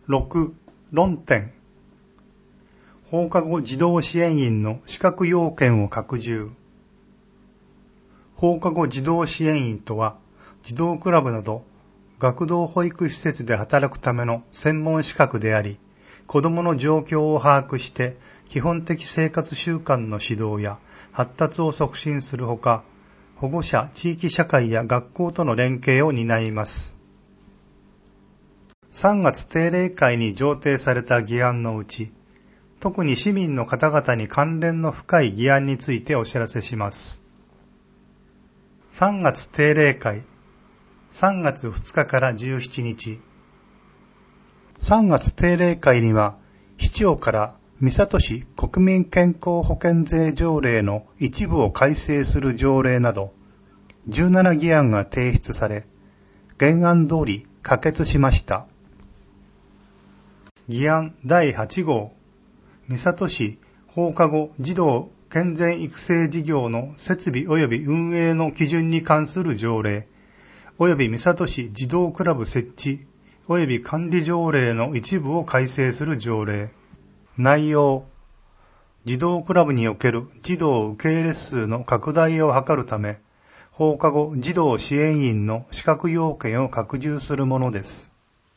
6. 論点。放課後児童支援員の資格要件を拡充。放課後児童支援員とは、児童クラブなど学童保育施設で働くための専門資格であり、子どもの状況を把握して基本的生活習慣の指導や発達を促進するほか、保護者、地域社会や学校との連携を担います。3月定例会に上呈された議案のうち、特に市民の方々に関連の深い議案についてお知らせします。3月定例会、3月2日から17日。3月定例会には、市長から三郷市国民健康保険税条例の一部を改正する条例など、17議案が提出され、原案通り可決しました。議案第8号、三郷市放課後児童健全育成事業の設備及び運営の基準に関する条例、及び三郷市児童クラブ設置及び管理条例の一部を改正する条例。内容、児童クラブにおける児童受け入れ数の拡大を図るため、放課後児童支援員の資格要件を拡充するものです。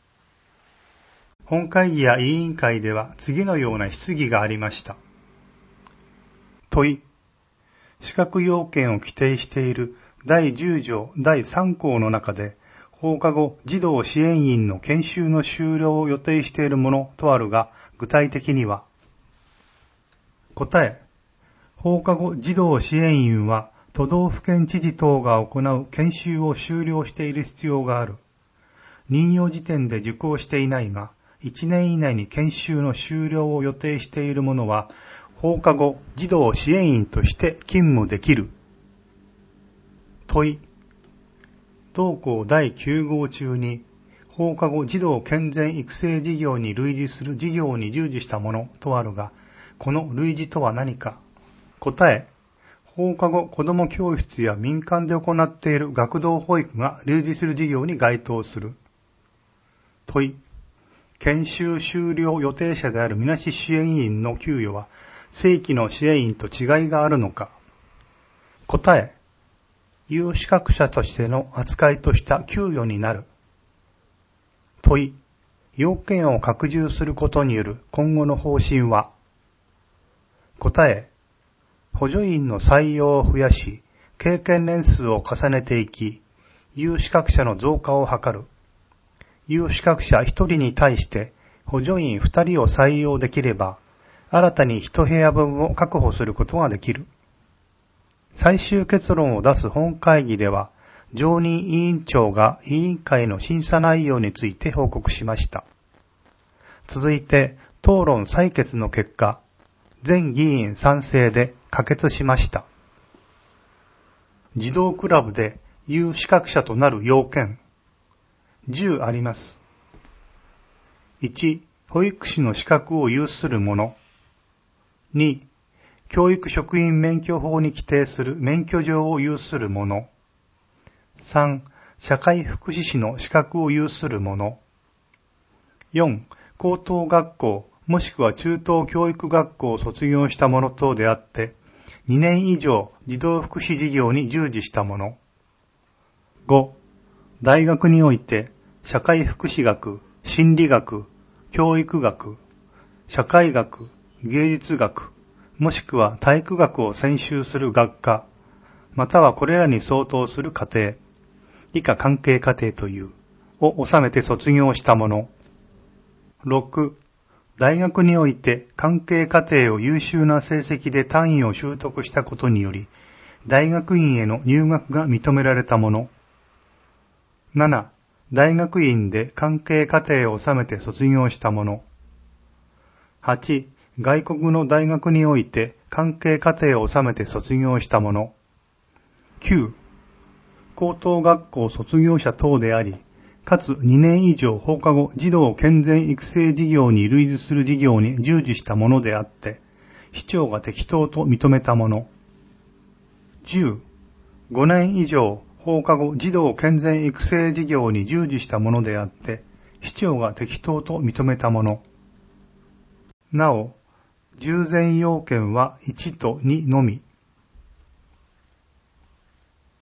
本会議や委員会では次のような質疑がありました。問い、資格要件を規定している第10条第3項の中で、放課後児童支援員の研修の終了を予定しているものとあるが、具体的には、答え、放課後児童支援員は都道府県知事等が行う研修を終了している必要がある。任用時点で受講していないが、1年以内に研修の終了を予定している者は、放課後児童支援員として勤務できる。問い、同校第9号中に、放課後児童健全育成事業に類似する事業に従事したものとあるが、この類似とは何か。答え、放課後子ども教室や民間で行っている学童保育が類似する事業に該当する。問い、研修終了予定者であるみなし支援員の給与は正規の支援員と違いがあるのか。答え、有資格者としての扱いとした給与になる。問い、要件を拡充することによる今後の方針は。答え、補助員の採用を増やし、経験年数を重ねていき、有資格者の増加を図る。有資格者1人に対して補助員2人を採用できれば、新たに1部屋分を確保することができる。最終結論を出す本会議では、常任委員長が委員会の審査内容について報告しました。続いて、討論採決の結果、全議員賛成で可決しました。児童クラブで有資格者となる要件。10あります。1、保育士の資格を有する者。2、教育職員免許法に規定する免許状を有する者。3、社会福祉士の資格を有する者。4、高等学校もしくは中等教育学校を卒業した者等であって、2年以上児童福祉事業に従事した者。5、大学において社会福祉学、心理学、教育学、社会学、芸術学、もしくは体育学を専修する学科、またはこれらに相当する課程、以下関係課程という、を収めて卒業した者。6、大学において関係課程を優秀な成績で単位を習得したことにより、大学院への入学が認められた者。7、大学院で関係課程を収めて卒業した者。8、外国の大学において関係課程を収めて卒業した者。9、高等学校卒業者等であり、かつ2年以上放課後児童健全育成事業に類似する事業に従事したものであって、市長が適当と認めたもの。10、5年以上放課後児童健全育成事業に従事したものであって、 司長が適当と認めたもの。なお、従前要件は1と2のみ。